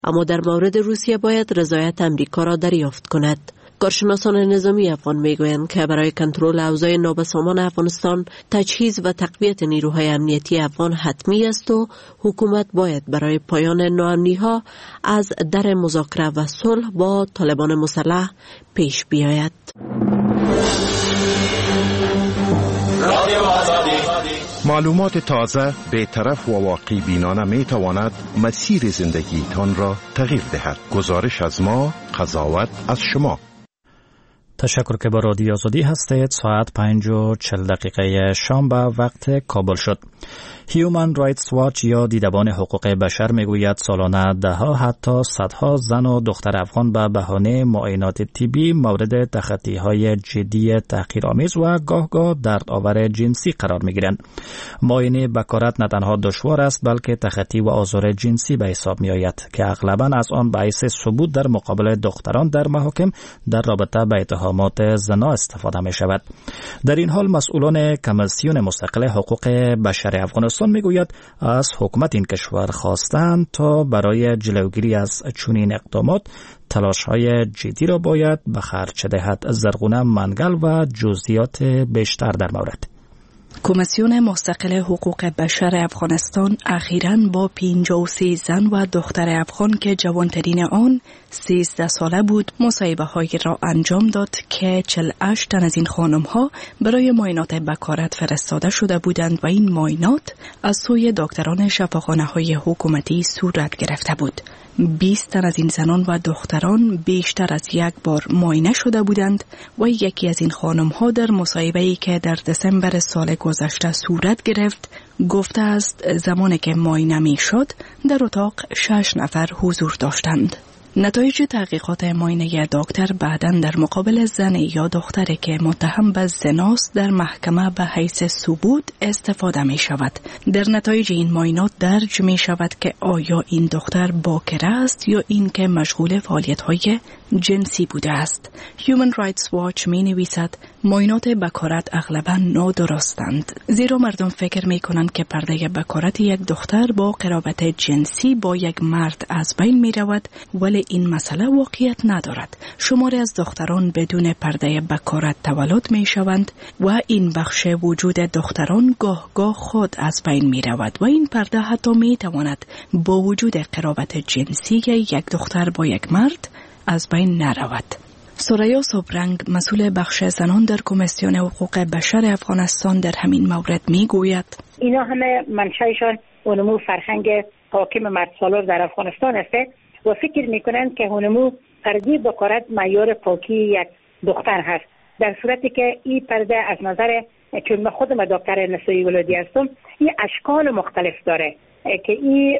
اما در مورد روسیه باید رضایت امریکا را دریافت کند. کارشناسان نظامی افغان میگویند که برای کنترل اوضاع نابسامان افغانستان تجهیز و تقویت نیروهای امنیتی افغان حتمی است و حکومت باید برای پایان ناامنی‌ها از در مذاکره و صلح با طالبان مسلح پیش بیاید. معلومات تازه، بی‌طرف و واقعی بینانه می تواند مسیر زندگی تان را تغییر دهد. گزارش از ما، قضاوت از شما. تشکر که با رادیو آزادی هستید. ساعت 5:40 شام به وقت کابل شد. هیومن رایتس واچ یا دیدبان حقوق بشر میگوید سالانه دهها حتی صدها زن و دختر افغان به بهانه معاینات طبی مورد تخطی‌های جدی تحقیرآمیز و گاه دردآور جنسی قرار میگیرند. معاینه بکارت نه تنها دشوار است بلکه تخطی و آزار جنسی به حساب میآید که اغلباً از آن باعث ثبوت در مقابل دختران در محاکم در رابطه با اتهامات زنا استفاده می شود. در این حال مسئولان کمیسیون مستقل حقوق بشر افغانستان میگوید از حکومت این کشور خواستند تا برای جلوگیری از چنین اقدامات تلاش‌های جدی را باید به خرج دهد. زرغونه منگل و جزئیات بیشتر در مورد. کمیسیون مستقل حقوق بشر افغانستان اخیراً با 53 زن و دختر افغان که جوانترین آن 13 ساله بود مصاحبه‌هایی را انجام داد که 48 تن از این خانم‌ها برای معاینات بکارت فرستاده شده بودند و این معاینات از سوی دکتران شفاخانه‌های حکومتی صورت گرفته بود. 20 تن از این زنان و دختران بیشتر از یک بار معاینه شده بودند و یکی از این خانم‌ها در مصاحبه‌ای که در دسامبر سال گذشته صورت گرفت گفته است زمانی که معاینه می‌شد در اتاق 6 نفر حضور داشتند. نتایج تحقیقات معاینه دکتر بعداً در مقابل زن یا دختری که متهم به زناست در محکمه به حیث ثبوت استفاده می شود. در نتایج این معاینات درج می شود که آیا این دختر باکره است یا این که مشغول فعالیت‌های جنسی بوده است. Human Rights Watch می نویسد معاینات بکارت اغلباً نادرستند، زیرا مردم فکر می کنند که پرده بکارت یک دختر با قرابت جنسی با یک مرد از بین می رود، ولی این مسئله واقعیت ندارد. شماری از دختران بدون پرده بکارت تولد می شوند و این بخش وجود دختران گاه خود از بین می رود و این پرده حتی می تواند با وجود قرابت جنسی یک دختر با یک مرد از بین نرود. سوریا صبرنگ مسئول بخش زنان در کمیسیون حقوق بشر افغانستان در همین مورد می گوید اینا همه منشأشان اونمو فرهنگ حاکم مرد سالار در افغانستان است و فکر میکنند که اونمو پرده بکارت معیار پاکی یک دختر هست، در صورتی که این پرده از نظر چون من خودم دکتر نسایی ولادی هستم این اشکال مختلف داره که این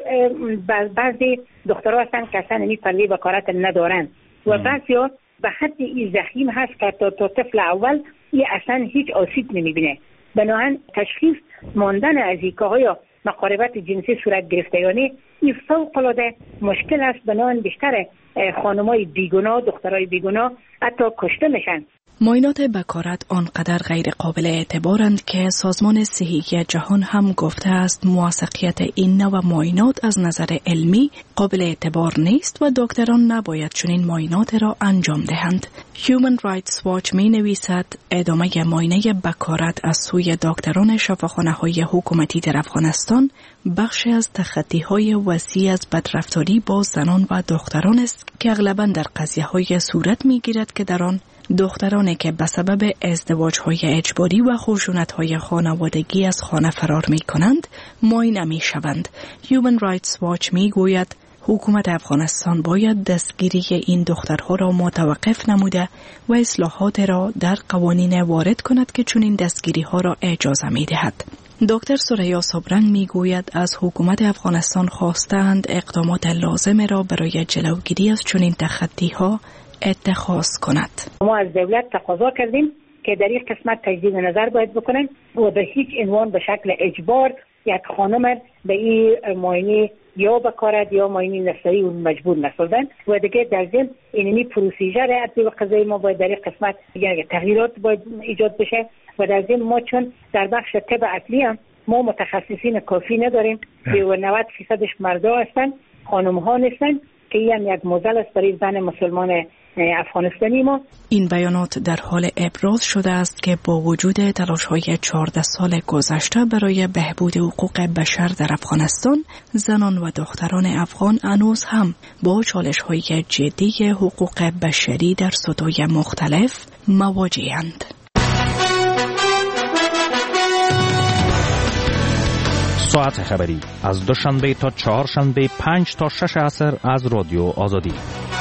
بعضی دخترها هستن که اصلا این پرده بکارت ندارن و بعضیا به حد این زخیم هست که تا طفل اول این اصلا هیچ آسیب نمیبینه. بنابراین تشخیص ماندن از این که های مقاربت جنسی صورت گرفتگانی این فوق العاده مشکل است. بنابراین بیشتر خانمای بیگناه، دخترای بیگناه حتی کشته میشن. معاینات بکارت آنقدر غیر قابل اعتبارند که سازمان صحی جهان هم گفته است موثقیت این نوع معاینات از نظر علمی قابل اعتبار نیست و دکتران نباید چنین معاینات را انجام دهند. Human Rights Watch می نویسد ادامه معاینه بکارت از سوی دکتران شفاخانه‌های حکومتی در افغانستان بخشی از تخطی‌های وسیع از بدرفتاری با زنان و دختران است که اغلباً در قضیه‌های صورت می‌گیرد که در آن دخترانی که به سبب ازدواج‌های اجباری و خشونت‌های خانوادگی از خانه فرار می‌کنند معاینه می‌شوند. Human Rights Watch می‌گوید حکومت افغانستان باید دستگیری این دخترها را متوقف نموده و اصلاحات را در قوانین وارد کند که چنین دستگیری‌ها را اجازه می‌دهد. دکتر سوریا صبرنگ میگوید از حکومت افغانستان خواستند اقدامات لازم را برای جلوگیری از چنین تخطی‌ها اتخاذ کند. ما از دولت تقاضا کردیم که در این قسمت تجدید نظر باید بکنن و به هیچ عنوان به شکل اجبار یک خانم به این معاینه یا بکارت یا معاینه نسایی مجبور نسازن و دیگه در ضمن اینمی پروسیجر عدلی و قضایی ما باید در این قسمت تغییرات باید ایجاد بشه و در ضمن ما چون در بخش طب اصلی هم ما متخصصین کافی نداریم و 90% مردا هستن، خانم ها نیستن که این یک معضل است برای زن مسلمان افغانستانی ما. این بیانات در حال ابراز شده است که با وجود تلاش‌های 14 سال گذشته برای بهبود حقوق بشر در افغانستان، زنان و دختران افغان هنوز هم با چالش‌های جدی حقوق بشری در سطوح مختلف مواجه‌اند. ساعت خبری از دوشنبه تا چهارشنبه 5 تا 6 عصر از رادیو آزادی.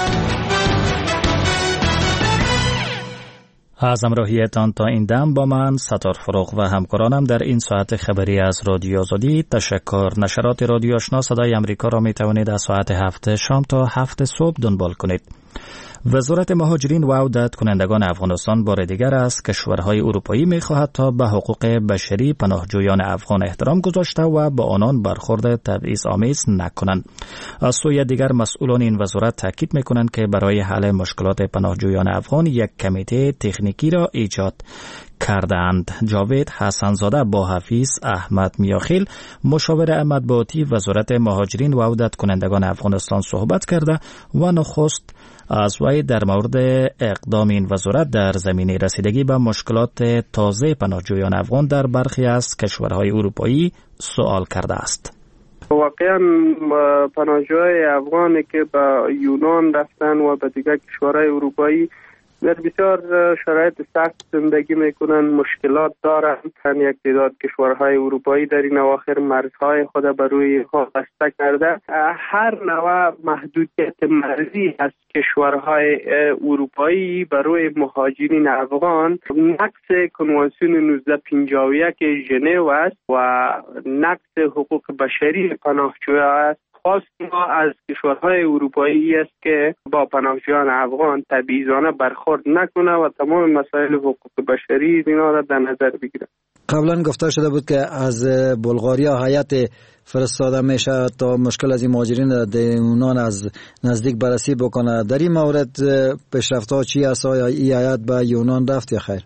از همراهیتان تا این دم با من ستار فروغ و همکارانم در این ساعت خبری از رادیو آزادی تشکر. نشرات رادیو آشنا صدای امریکا را می توانید از ساعت 7 شام تا 7 صبح دنبال کنید. وزارت مهاجرین و عودت کنندگان افغانستان بار دیگر از کشورهای اروپایی می خواهد تا به حقوق بشری پناهجویان افغان احترام گذاشته و با آنان برخورد تبعیض‌آمیز نکنند. از سوی دیگر مسئولان این وزارت تاکید می کنند که برای حل مشکلات پناهجویان افغان یک کمیته تکنیکی را ایجاد کردند. جاوید حسنزاده با حفیظ احمد میاخیل مشاور مطبوعاتی وزارت مهاجرین و عودت کنندگان افغانستان صحبت کرده و نخست از وی در مورد اقدام این وزارت در زمینه رسیدگی به مشکلات تازه پناهجویان افغان در برخی از کشورهای اروپایی سوال کرده است. واقعا پناهجویان افغانی که به یونان رفتن و به دیگر کشورهای اروپایی در بسیار شرایط سخت زندگی میکنن، مشکلات دارن. یک تعداد کشورهای اروپایی در این اواخر مرزهای خود بر روی بسته کرده. هر نوع محدودیت مرزی از کشورهای اروپایی بر روی مهاجرین افغان نقض کنوانسیون 1951 ژنو است و نقض حقوق بشری پناهجویان است. خواست ما از کشورهای اروپایی است که با پناهجویان افغان تبعیضانه برخورد نکنه و تمام مسائل حقوق بشری اینا را در نظر بگیره. قبلا گفته شده بود که از بلغاریا هیئت فرستاده میشه تا مشکل از این مهاجرین در یونان از نزدیک بررسی بکنه. در این مورد پیشرفت‌ها چی است؟ آیا این هیئت به یونان رفت یا خیر؟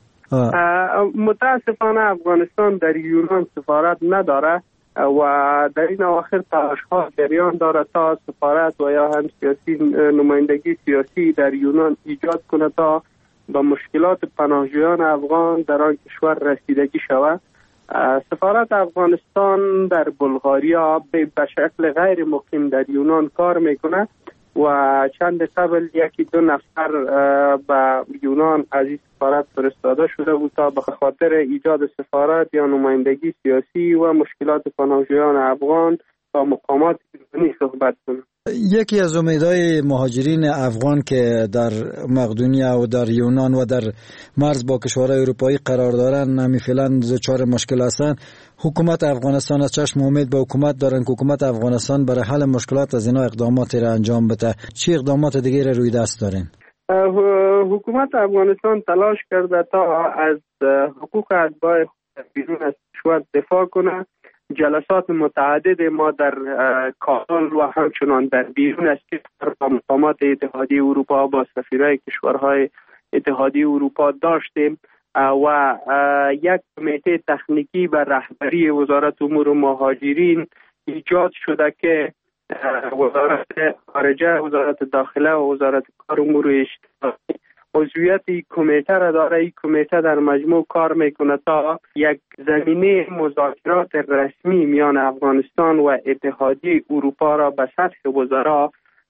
متاسفانه افغانستان در یونان سفارت نداره و در این اواخر تلاش‌ها جریان دارد تا سفارت و یا هم سیاسی نمایندگی سیاسی در یونان ایجاد کنه تا با مشکلات پناهجویان افغان در آن کشور رسیدگی شود. سفارت افغانستان در بلغاریا به شکل غیر مقیم در یونان کار میکنه و چند قبل یکی دو نفر به یونان از این سفارت فرستاده شده بود تا به خاطر ایجاد سفارت یا نمایندگی سیاسی و مشکلات پناهجویان افغان با مقامات ایرانی صحبت کنند. یکی از امیدهای مهاجرین افغان که در مقدونیه و در یونان و در مرز با کشورهای اروپایی قرار دارن همین فعلا دچار مشکل هستند. حکومت افغانستان از چشم امید به حکومت دارن که حکومت افغانستان برای حل مشکلات از اینا اقداماتی را انجام بده. چی اقدامات دیگه روی دست دارین؟ حکومت افغانستان تلاش کرده تا از حقوق اتباع بیرون از کشور دفاع کنه. جلسات متعدد ما در کابل و همچنان در بیرون از کشور با مقامات اتحادیه اروپا با سفیرای کشورهای اتحادیه اروپا داشتیم و یک کمیته تکنیکی به رهبری وزارت امور مهاجرین ایجاد شده که وزارت خارجه، وزارت داخله و وزارت کار امور اجتماعی عضویت این کمیته را داره. این کمیته در مجموع کار میکنه تا یک زمینه مذاکرات رسمی میان افغانستان و اتحادیه اروپا را به سطح وزرا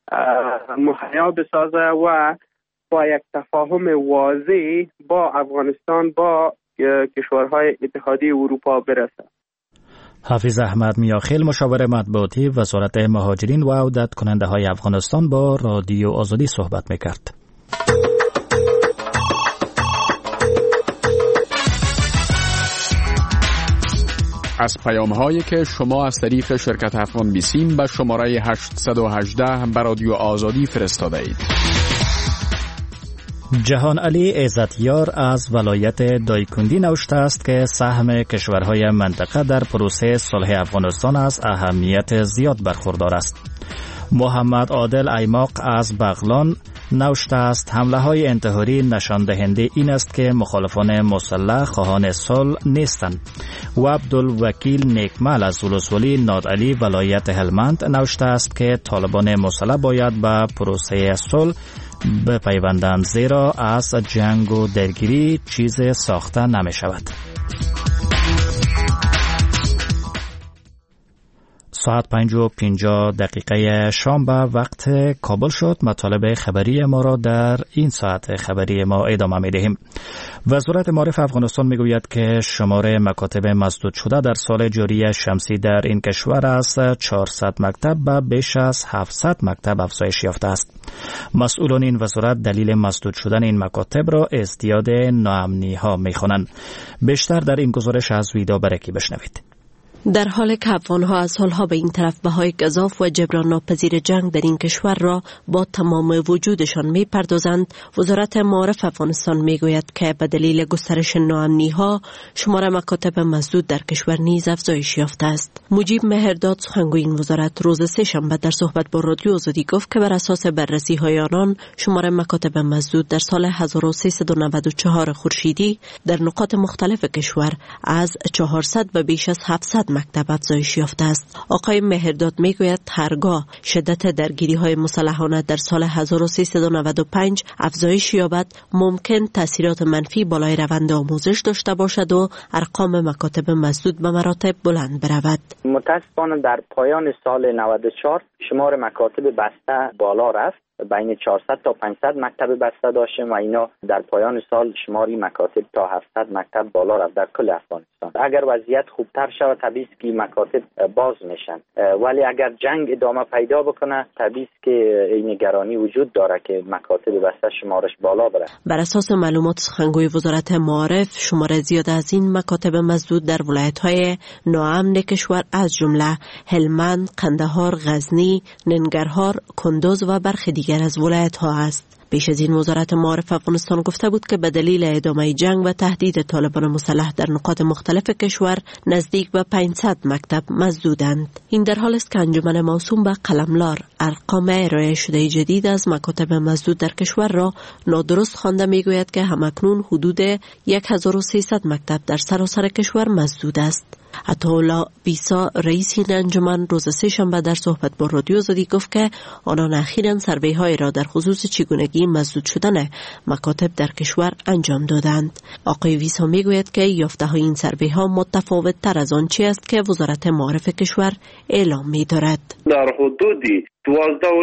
مهیا بسازه و با یک تفاهم واضح با افغانستان با کشورهای اتحادیه اروپا برسه. حفیظ احمد میاخیل مشاور مطبوعاتی وزارت مهاجرین و عودت کننده های افغانستان با رادیو آزادی صحبت میکرد. از پیام‌هایی که شما از طریق شرکت افغان بیسیم به شماره 818 به رادیو آزادی فرستاده اید. جهان علی عزتیار از ولایت دایکندی نوشته است که سهم کشورهای منطقه در پروسه صلح افغانستان از اهمیت زیاد برخوردار است. محمد عادل ایماق از بغلان نوشته است حمله های انتحاری نشان دهنده این است که مخالفان مسلح خواهان صلح نیستند. و عبدالوکیل نیکمل از ولسوالی نادعلی ولایت هلمند نوشته است که طالبان مسلح باید به پروسه صلح بپیوندند زیرا از جنگ و درگیری چیز ساخته نمی شود. ساعت 5:50 شام به وقت کابل شد. مطالب خبری ما را در این ساعت خبری ما ادامه می دهیم. وزارت معارف افغانستان می گوید که شمار مکاتب مسدود شده در سال جاری شمسی در این کشور از 400 مکتب به بیش از 700 مکتب افزایش یافته است. مسئولان این وزارت دلیل مسدود شدن این مکاتب را ازدیاد ناامنی ها می خوانند. بیشتر در این گزارش از ویدا برکی بشنوید. در حالی که افغانها از سالها به این طرف بهای گزاف و جبران ناپذیر جنگ در این کشور را با تمام وجودشان می پردازند، وزارت معارف افغانستان می گوید که به دلیل گسترش ناامنی ها شمار مکاتب مسدود در کشور نیز افزایش یافته است. مجیب مهرداد سخنگوی این وزارت روز سه‌شنبه در صحبت با رادیو آزادی گفت که بر اساس بررسی های آنان شمار مکاتب مسدود در سال 1394 خورشیدی در نقاط مختلف کشور از 400 به بیش از 700 مکتب افزایش یافته است. آقای مهرداد میگوید هرگاه شدت درگیری های مسلحانه در سال 1395 افزایش یابد ممکن تاثیرات منفی بالای روند آموزش داشته باشد و ارقام مکاتب مسدود به مراتب بلند برود. متاسفانه در پایان سال 94 شمار مکاتب بسته بالا رفت. بین 400 تا 500 مکتب بسته داشتیم و اینا در پایان سال شماری مکاتب تا 700 مکتب بالا رفت در کل افغانستان. اگر وضعیت خوبتر شود طبیعی است که مکاتب باز میشن، ولی اگر جنگ ادامه پیدا بکنه طبیعی است که این نگرانی وجود داره که مکاتب بسته شمارش بالا بره. بر اساس معلومات سخنگوی وزارت معارف شمار زیاد از این مکاتب مسدود در ولایت‌های ناامن کشور از جمله هلمند، قندهار، غزنی، ننگرهار، کندوز و برخی دیگر از ولایت ها است. پیش از این وزارت معارف افغانستان گفته بود که به دلیل ادامه جنگ و تهدید طالبان مسلح در نقاط مختلف کشور نزدیک به 500 مکتب مسدودند. این در حال است که انجمن موسوم به قلملار ارقام ارائه شده جدید از مکاتب مسدود در کشور را نادرست خوانده میگوید که همکنون حدود 1300 مکتب در سراسر کشور مسدود است. عطاالله بیسا رئیس این انجمن روز سه‌شنبه در صحبت با رادیو آزادی گفت که آنان اخیراً سروی های را در خصوص چگونگی مسدود شدن مکاتب در کشور انجام دادند. آقای ویسا میگوید که یافته های این سروی ها متفاوت تر از آنچه است که وزارت معارف کشور اعلام می دارد. در حدودی 12.5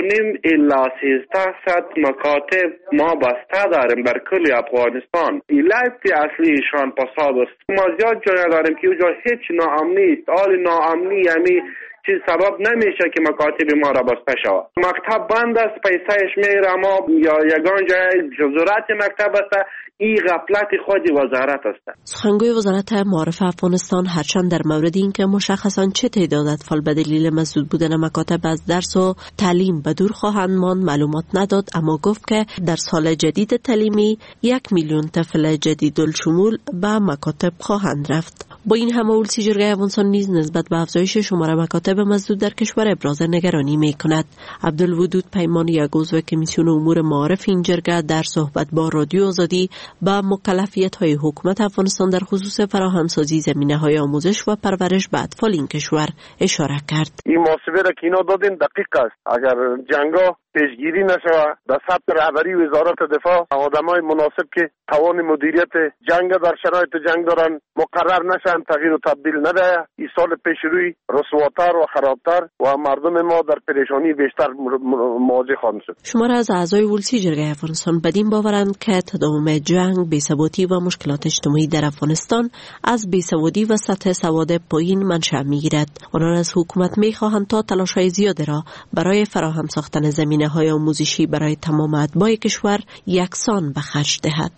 الی 1300 مکاتب ما بسته داریم در کل افغانستان. علت اصلیشان فساد است. ما زیاد جای داریم که اونجا هیچ ناامنی است. حال ناامنی یعنی چیز سبب نمیشه که مکاتب ما را بسته شود. مکتب بند است، پیسهش میره ما یا یگان جای ضرورت مکتب است. این غفلت خود وزارت است. سخنگوی وزارت معارف افغانستان هرچند در مورد اینکه مشخصاً چه تعداد اطفال به دلیل مسدود بودن مکاتب از درس و تعلیم به دور خواهند ماند معلومات نداد، اما گفت که در سال جدید تعلیمی 1 میلیون طفل جدیدالشمول به مکاتب خواهند رفت. با این همه ولسی جرگه افغانستان نیز نسبت به افزایش شمار مکاتب مسدود در کشور ابراز نگرانی می کند. عبدالودود پیمانی عضو کمیسیون امور معارف این جرگه در صحبت با رادیو آزادی با مکلفیت‌های حکومت افغانستان در خصوص فراهمسازی زمینه‌های آموزش و پرورش به اطفال این کشور اشاره کرد. این محاسبه را که اینا دادن دقیق است. اگر جنگا پیشگیری نشود در سطح رهبری وزارت دفاع آدمای مناسب که توان مدیریت جنگ در شرایط جنگ دارن مقرر نشن تغییر و تبدیل نده، این سال پیش روی رسواتر و خرابتر و مردم ما در پریشانی بیشتر مواجه خواهند شد. شمار از اعضای ولسی جرگه افغانستان بدین باورند که تداوم جنگ، بی‌ثباتی و مشکلات اجتماعی در افغانستان از بی‌سوادی و سطح سواد پایین منشأ می‌گیرد. آنان از حکومت می‌خواهند تا تلاش‌های زیادی را برای فراهم ساختن زمینه‌های آموزشی برای تمام اتباع کشور یکسان به خرج دهد.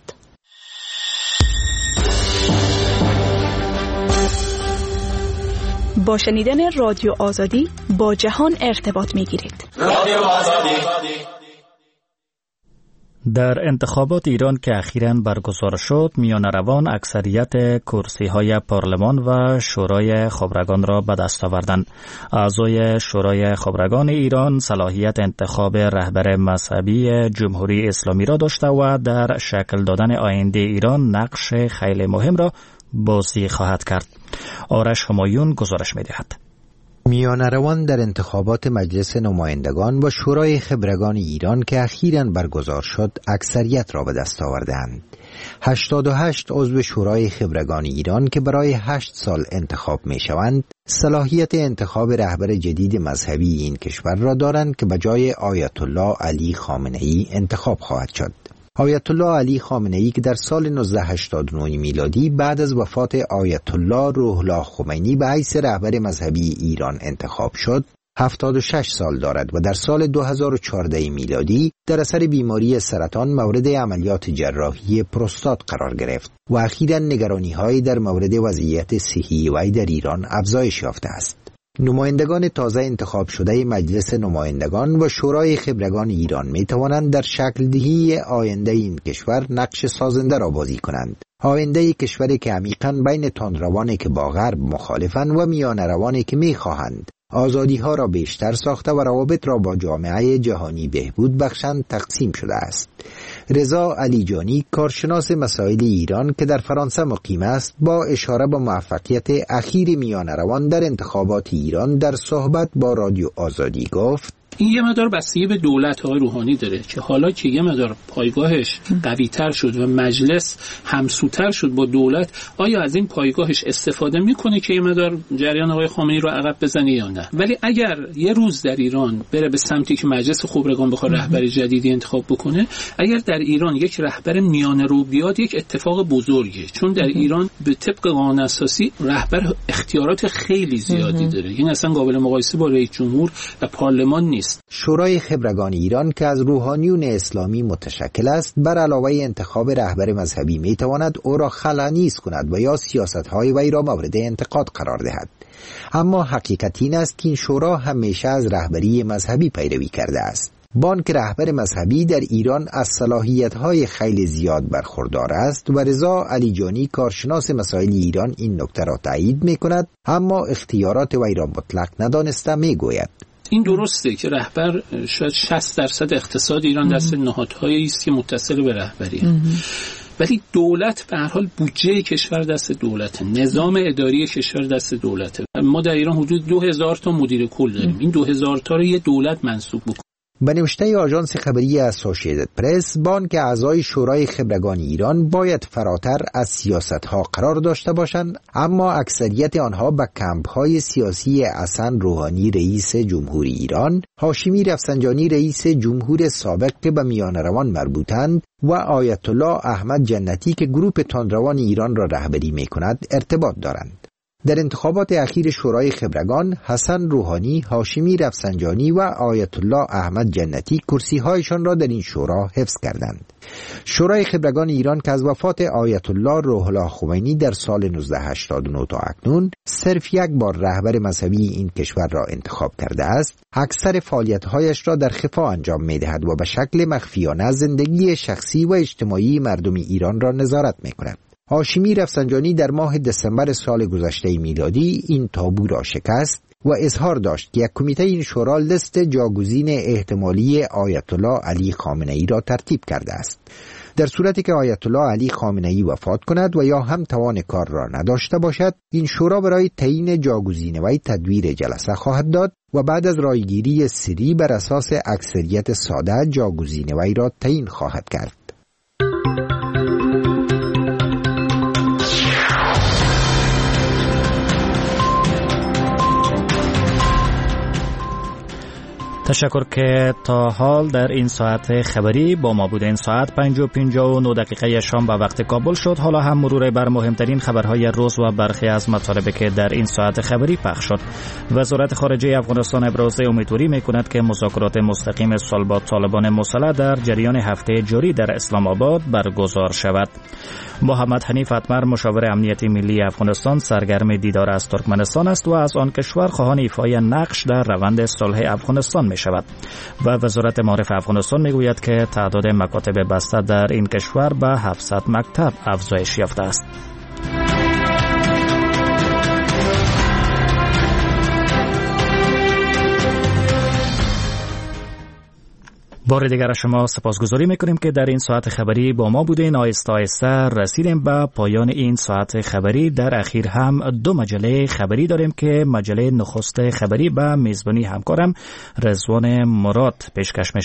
با شنیدن رادیو آزادی با جهان ارتباط می‌گیرید. رادیو آزادی در انتخابات ایران که اخیراً برگزار شد، میانروان اکثریت کرسی‌های پارلمان و شورای خبرگان را به دست آوردند. اعضای شورای خبرگان ایران صلاحیت انتخاب رهبر مذهبی جمهوری اسلامی را داشته و در شکل دادن آینده ایران نقش خیلی مهم را بازی خواهد کرد. آرش همایون گزارش می‌دهد. میانروان در انتخابات مجلس نمایندگان و شورای خبرگان ایران که اخیراً برگزار شد اکثریت را به دست آوردند. 88 عضو شورای خبرگان ایران که برای 8 سال انتخاب می شوند صلاحیت انتخاب رهبر جدید مذهبی این کشور را دارند که به جای آیت الله علی خامنه‌ای انتخاب خواهد شد. آیت الله علی خامنه‌ای که در سال 1989 میلادی بعد از وفات آیت الله روح الله خمینی به حیث رهبر مذهبی ایران انتخاب شد، 76 سال دارد و در سال 2014 میلادی در اثر بیماری سرطان مورد عملیات جراحی پروستات قرار گرفت و اخیراً نگرانی‌هایی در مورد وضعیت صحی وی در ایران افزایش یافته است. نمایندگان تازه انتخاب شده مجلس نمایندگان و شورای خبرگان ایران می توانند در شکل دهی آینده این کشور نقش سازنده را بازی کنند. آینده کشوری که عمیقاً بین تندروانی که با غرب مخالفند و میانروانی که می خواهند آزادی ها را بیشتر ساخته و روابط را با جامعه جهانی بهبود بخشند تقسیم شده است. رضا علیجانی کارشناس مسائل ایران که در فرانسه مقیم است با اشاره به موفقیت اخیر میانروان در انتخابات ایران در صحبت با رادیو آزادی گفت: این یه مقدار بستگی به دولت‌های روحانی داره که حالا که یه مقدار پایگاهش قوی‌تر شد و مجلس همسوتر شد با دولت، آیا از این پایگاهش استفاده میکنه که یه مقدار جریان آقای خامنه‌ای رو عقب بزنه یا نه؟ ولی اگر یه روز در ایران بره به سمتی که مجلس خبرگان بخواد رهبر جدیدی انتخاب بکنه، اگر در ایران یک رهبر میانه رو بیاد یک اتفاق بزرگه، چون در ایران به طبق قانون اساسی رهبر اختیارات خیلی زیادی داره. این اصلا قابل مقایسه با رئیس جمهور و پارلمان نیست. شورای خبرگان ایران که از روحانیون اسلامی متشکل است بر علاوه انتخاب رهبر مذهبی می تواند او را خلأنیز کند و یا سیاست‌های وی را مورد انتقاد قرار دهد. اما حقیقت این است که این شورا همیشه از رهبری مذهبی پیروی کرده است. بانک رهبر مذهبی در ایران از صلاحیت‌های خیلی زیاد برخوردار است و رضا علیجانی کارشناس مسائل ایران این نکته را تایید می‌کند، اما اختیارات وی را مطلق ندانسته می‌گوید. این درسته که رهبر شاید 60% اقتصاد ایران دست نهادهایی است که متصل به رهبری، ولی دولت به هر حال بودجه کشور دست دولته، نظام اداری کشور دست دولته. ما در ایران حدود 2000 تا مدیر کل داریم. این 2000 تا رو یه دولت منصوب بکنه. به نوشته آژانس خبری اسوسییتد پرس، بانک اعضای شورای خبرگان ایران باید فراتر از سیاست‌ها قرار داشته باشند، اما اکثریت آنها به کمپ‌های سیاسی حسن روحانی رئیس جمهوری ایران، هاشمی رفسنجانی رئیس جمهور سابق که به میانروان مربوطند و آیت الله احمد جنتی که گروه تندروان ایران را رهبری می‌کند ارتباط دارند. در انتخابات اخیر شورای خبرگان، حسن روحانی، هاشمی رفسنجانی و آیت الله احمد جنتی کرسی‌هایشان را در این شورا حفظ کردند. شورای خبرگان ایران که از وفات آیت الله روح الله خمینی در سال 1989 تا اکنون صرف یک بار رهبر مذهبی این کشور را انتخاب کرده است، اکثر فعالیت‌هایش را در خفا انجام می‌دهد و به شکل مخفیانه زندگی شخصی و اجتماعی مردم ایران را نظارت می‌کند. هاشمی رفسنجانی در ماه دسامبر سال گذشته میلادی این تابو را شکست و اظهار داشت که یک کمیته این شورا لیست جاگزین احتمالی آیت الله علی خامنه‌ای را ترتیب کرده است. در صورتی که آیت الله علی خامنه‌ای وفات کند و یا هم توان کار را نداشته باشد، این شورا برای تعیین جاگزین وی تدویر جلسه خواهد داد و بعد از رایگیری سری بر اساس اکثریت ساده جاگزین وی را تعیین خواهد کرد. تشکر که تا حال در این ساعت خبری با ما بوده. این ساعت 5:59 شام به وقت کابل شد. حالا هم مرور بر مهمترین خبرهای روز و برخی از مطالبی که در این ساعت خبری پخش شد. وزارت خارجه افغانستان ابراز امیدواری می‌کند که مذاکرات مستقیم صلح با طالبان مسلح در جریان هفته جاری در اسلام آباد برگزار شود. محمد حنیف اتمر مشاور امنیتی ملی افغانستان سرگرم دیدار از ترکمنستان است و از آن کشور خواهان ایفای نقش در روند صلح افغانستان می شود. و وزارت معارف افغانستان می گوید که تعداد مکاتب بسته در این کشور به 700 مکتب افزایش یافته است. بار دیگر شما سپاسگزاری میکنیم که در این ساعت خبری با ما بودین. آهسته آهسته رسیدیم به پایان این ساعت خبری. در اخیر هم 2 مجله خبری داریم که مجله نخست خبری به میزبانی همکارم رضوان مراد پیشکش میشه.